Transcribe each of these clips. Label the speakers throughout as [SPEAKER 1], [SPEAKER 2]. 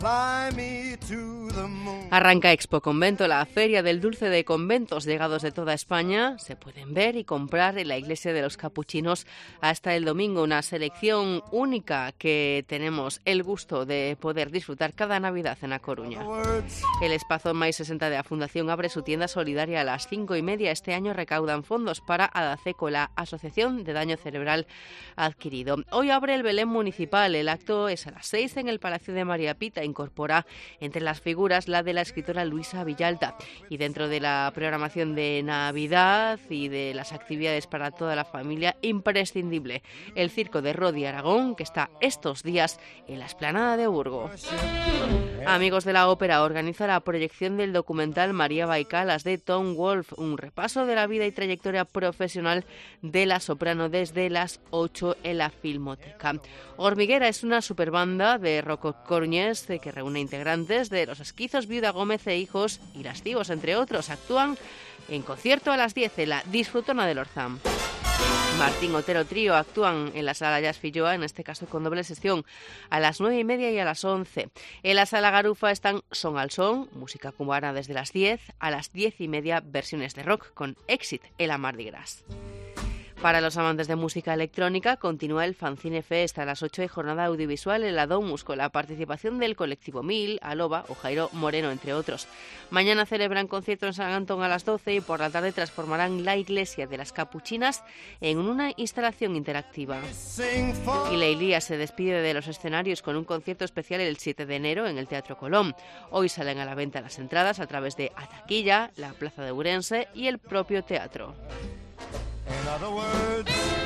[SPEAKER 1] Arranca Expo Convento, la feria del dulce de conventos llegados de toda España. Se pueden ver y comprar en la iglesia de los Capuchinos hasta el domingo. Una selección única que tenemos el gusto de poder disfrutar cada Navidad en A Coruña. El Espazón Mais 60 de la Fundación abre su tienda solidaria a las 5:30. Este año recaudan fondos para ADACECO, la Asociación de Daño Cerebral Adquirido. Hoy abre el Belén Municipal. El acto es a las 6 en el Palacio de María Pita. Incorpora entre las figuras la de la escritora Luisa Villalta. Y dentro de la programación de Navidad y de las actividades para toda la familia, imprescindible el Circo de Rodi Aragón, que está estos días en la Explanada de Burgo. Amigos de la Ópera organiza la proyección del documental María Baicalas de Tom Wolfe, un repaso de la vida y trayectoria profesional de la soprano desde las 8 en la Filmoteca. Hormiguera es una superbanda de rock coruñés que reúne integrantes de Los Esquizos, Viuda Gómez e Hijos y Lascivos, entre otros. Actúan en concierto a las 10 en la Disfrutona de Lorzán. Martín Otero Trío actúan en la Sala Jazz Filloa, en este caso con doble sesión, a las 9:30 y a las 11. En la Sala Garufa están Son al Son, música cubana desde las 10, a las 10:30 versiones de rock con Exit en la Mardi Gras. Para los amantes de música electrónica, continúa el Fanzine Fest a las 8 de jornada audiovisual en la Domus, con la participación del colectivo Mil, Aloba o Jairo Moreno, entre otros. Mañana celebran concierto en San Antón a las 12 y por la tarde transformarán la iglesia de las Capuchinas en una instalación interactiva. Y Leilía se despide de los escenarios con un concierto especial el 7 de enero en el Teatro Colón. Hoy salen a la venta las entradas a través de Ataquilla, la Plaza de Ourense y el propio teatro.
[SPEAKER 2] In other words,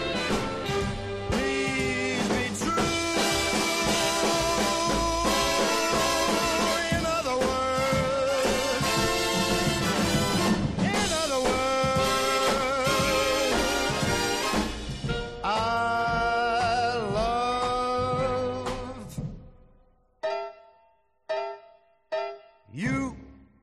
[SPEAKER 2] please be true. In other words, I love you.